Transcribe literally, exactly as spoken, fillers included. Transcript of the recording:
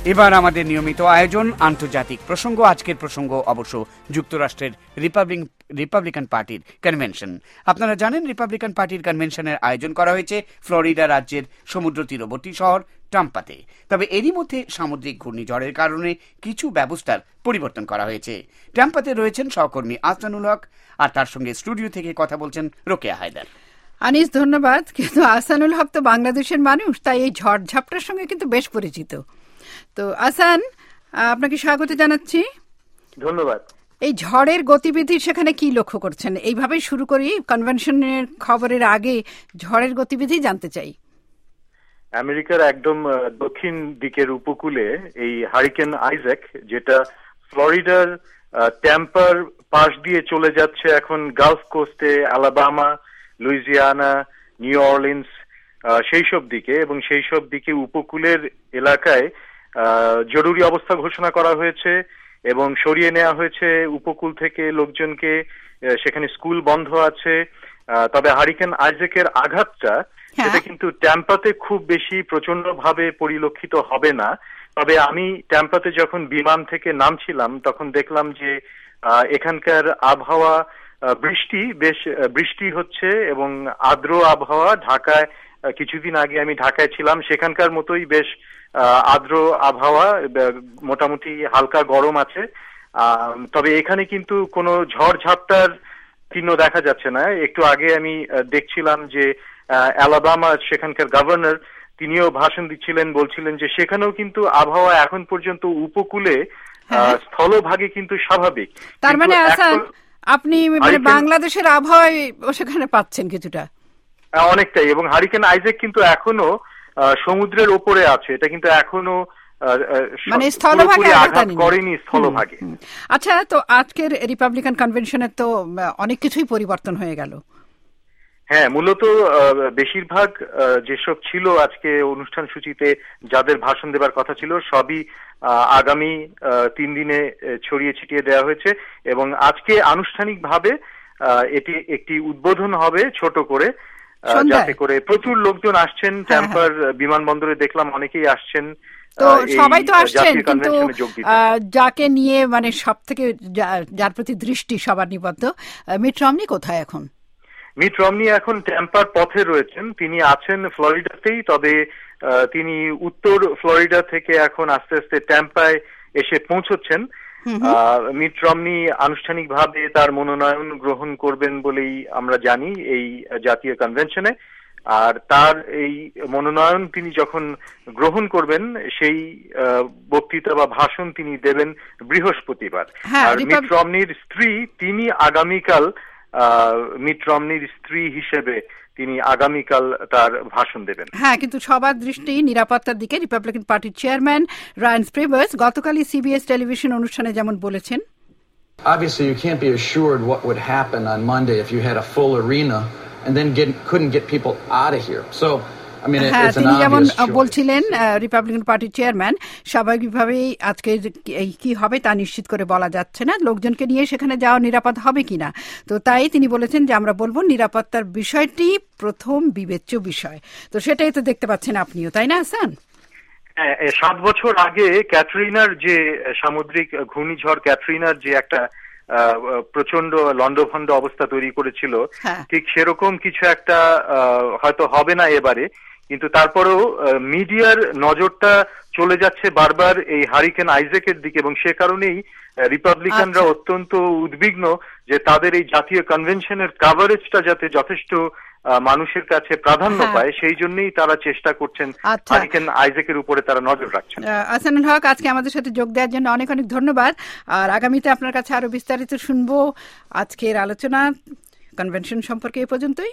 এবার আমাদের নিয়মিত আয়োজন আন্তর্জাতিক প্রসঙ্গ। আজকের প্রসঙ্গ অবশ্য যুক্তরাষ্ট্রের রিপাবলিক রিপাবলিকান পার্টির কনভেনশন। আপনারা জানেন রিপাবলিকান পার্টির কনভেনশনের আয়োজন করা হয়েছে ফ্লোরিডা রাজ্যের সমুদ্র তীরবর্তী শহর টাম্পাতে। তবে এরই মধ্যে সামুদ্রিক ঘূর্ণিঝড়ের কারণে কিছু ব্যবস্থার পরিবর্তন করা হয়েছে। টাম্পাতে রয়েছেন সহকর্মী আহসানুল হক, আর তার সঙ্গে স্টুডিও থেকে কথা বলছেন রোকেয়া হায়দার। আনিস, ধন্যবাদ। কিন্তু আহসানুল হক তো বাংলাদেশের মানুষ, তাই এই ঝড়ঝাপটার সঙ্গে কিন্তু বেশ পরিচিত। তো আহসান, আপনাকে স্বাগত জানাচ্ছি। ধন্যবাদ। এই ঝড়ের গতিবিধি সেখানে কি লক্ষ্য করছেন? এইভাবেই শুরু করি, কনভেনশনের খবরের আগে ঝড়ের গতিবিধি জানতে চাই। আমেরিকার একদম দক্ষিণ দিকের উপকূলে এই হারিকেন আইজ্যাক, যেটা ফ্লোরিডার ট্যাম্পার পাশ দিয়ে চলে যাচ্ছে এখন গালফ কোস্টে, আলাবামা, লুইজিয়ানা, নিউ অরলিন্স, সেই সব দিকে, এবং সেই সব দিকে উপকূলের এলাকায় জরুরি অবস্থা ঘোষণা করা হয়েছে এবং সরিয়ে নেওয়া হয়েছে উপকূল থেকে লোকজনকে। সেখানে স্কুল বন্ধ আছে। তবে হারিকেন আইজ্যাকের আঘাতটা সেটা কিন্তু ট্যাম্পাতে খুব বেশি প্রচন্ড ভাবে পরিলক্ষিত হবে না। তবে আমি ট্যাম্পাতে যখন বিমান থেকে নামছিলাম তখন দেখলাম যে এখানকার আবহাওয়া বৃষ্টি বেশ বৃষ্টি হচ্ছে এবং আর্দ্র আবহাওয়া। ঢাকায় কিছুদিন আগে আমি ঢাকায় ছিলাম, সেখানকার মতোই বেশ আর্দ্র আবহাওয়া, মোটামুটি হালকা গরম আছে। তবে এখানে কিন্তু কোনো ঝড় ঝাপটার চিহ্ন দেখা যাচ্ছে না। একটু আগে আমি দেখছিলাম যে আলাবামা সেখানকার গভর্নর, তিনিও ভাষণ দিচ্ছিলেন, বলছিলেন যে সেখানেও কিন্তু আবহাওয়া এখন পর্যন্ত উপকূলে স্থলভাগে কিন্তু স্বাভাবিক। তার মানে আপনি বাংলাদেশের আবহাওয়ায় সেখানে পাচ্ছেন কিছুটা, অনেকটাই। এবং হারিকেন আইজ্যাক কিন্তু এখনো সমুদ্রের ওপরে আছে, এটা কিন্তু এখনো মানে স্থলভাগে আঘাত করেনি, স্থলভাগে। আচ্ছা, তো আজকের রিপাবলিকান কনভেনশনের তো অনেক কিছুই পরিবর্তন হয়ে গেল। হ্যাঁ, মূলত বেশিরভাগ যেসব ছিল আজকে অনুষ্ঠান সূচিতে যাদের ভাষণ দেবার কথা ছিল সবই আগামী তিন দিনে ছড়িয়ে ছিটিয়ে দেওয়া হয়েছে এবং আজকে আনুষ্ঠানিকভাবে এটি একটি উদ্বোধন হবে ছোট করে, যাতে করে প্রচুর লোকজন আসছেন। ট্যাম্পার বিমানবন্দরে দেখলাম অনেকেই আসছেন। তো সবাই তো আসছেন, কিন্তু যাকে নিয়ে মানে সব থেকে যার প্রতি দৃষ্টি সবার নিবদ্ধ, মিট রমনি কোথায় এখন? মিট রমনি এখন ট্যাম্পার পথে রয়েছেন। তিনি আছেন ফ্লোরিডাতেই, তবে তিনি উত্তর ফ্লোরিডা থেকে এখন আস্তে আস্তে ট্যাম্পায় এসে পৌঁছচ্ছেন। মিট রমনি আনুষ্ঠানিকভাবে তার মনোনয়ন গ্রহণ করবেন বলেই আমরা জানি এই জাতীয় কনভেনশনে। আর তার এই মনোনয়ন তিনি যখন গ্রহণ করবেন সেই বক্তৃতা বা ভাষণ তিনি দেবেন বৃহস্পতিবার। আর মিট রমনির স্ত্রী, তিনি আগামীকাল মিট রমনির স্ত্রী হিসেবে তিনি আগামীকাল তার ভাষণ দেবেন। হ্যাঁ, কিন্তু সবার দৃষ্টি নিরাপত্তার দিকে। রিপাবলিকান পার্টির চেয়ারম্যান রায়ান স্প্রিভার্স গতকালই সিবিএস টেলিভিশন অনুষ্ঠানে যেমন বলেছেন, Obviously you can't be assured what would happen on Monday if you had a full arena and then get, couldn't get people out of here. So I mean, হ্যাঁ, it's an তিনি যেমন obvious বলছিলেন Republican পার্টির chairman, স্বাভাবিকভাবেই আজকে কি হবে তা নিশ্চিত করে বলা যাচ্ছে না, লোকজনকে নিয়ে সেখানে যাওয়া নিরাপদ হবে কিনা। তো তাই তিনি বলেছেন যে আমরা বলবো নিরাপত্তার বিষয়টি প্রথম বিবেচ্য বিষয়। তো সেটাই তো দেখতে পাচ্ছেন আপনিও, তাই না হাসান? সাত বছর আগে ক্যাটরিনার যে সামুদ্রিক ঘূর্ণিঝড় ক্যাটরিনার যে একটা প্রচন্ড লন্ডভন্ড অবস্থা তৈরি করেছিল, ঠিক সেরকম কিছু একটা হয়তো হবে না এবারে। কিন্তু তারপরেও মিডিয়ার নজরটা চলে যাচ্ছে বারবার এই হারিকেন আইজ্যাকের দিকে এবং সে কারণেই রিপাবলিকানরা অত্যন্ত উদ্বিগ্ন যে তাদের এই জাতীয় কনভেনশনের কাভারেজটা যাতে যথেষ্ট মানুষের কাছে প্রাধান্য পায়, সেই জন্যই তারা চেষ্টা করছেন, হারিকেন আইজ্যাকের উপরে তারা নজর রাখছেন। আহসানুল হক, আজকে আমাদের সাথে যোগ দেওয়ার জন্য অনেক অনেক ধন্যবাদ। আর আগামীতে আপনার কাছে আরো বিস্তারিত শুনবো। আজকের আলোচনা কনভেনশন সম্পর্কে এ পর্যন্তই।